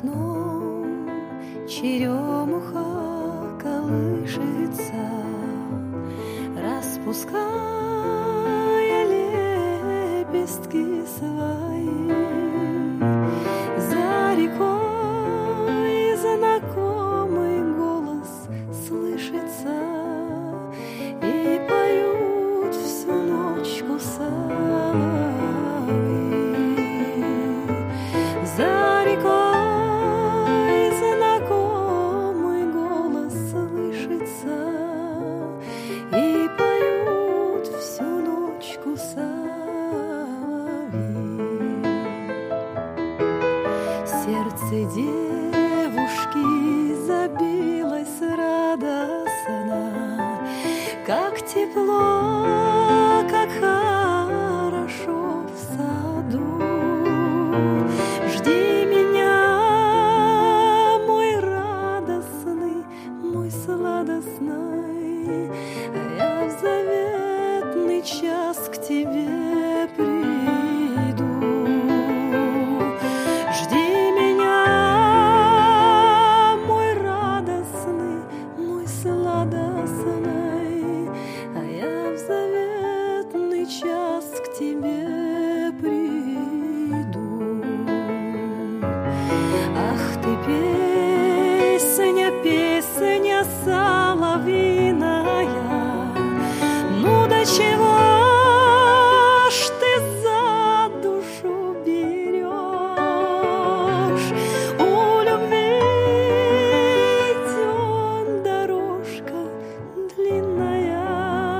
окном черемуха колышется, распуская лепестки свои. За рекой знакомый голос слышится, и поют всю ночку соловьи. За рекой знакомый голос слышится, и поют всю ночку соловьи. Сердце девушки забилось радостно, как тепло, как хорошо в саду. Жди меня, мой радостный, мой сладостный, а я в заветный час к тебе приду. Жди меня, мой радостный, мой сладостный, а я в заветный час к тебе приду. Ах ты, песня, песня соловьиная, ну до чего ж ты за душу берешь? У любви идет дорожка длинная,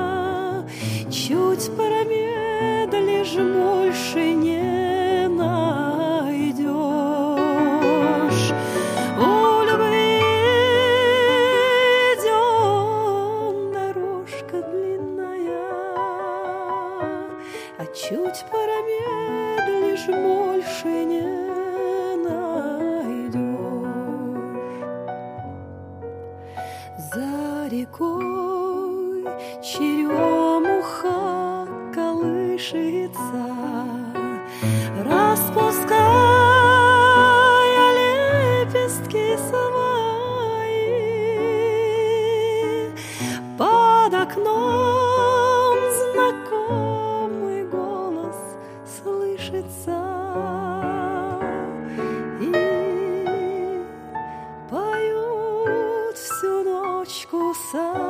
чуть промедлишь, больше не найдешь. У любви идет дорожка длинная, а чуть промедлишь, больше не найдешь. За рекой черемуха колышется, распуская лепестки свои. Под окном знакомый голос слышится, и поют всю ночку соловьи.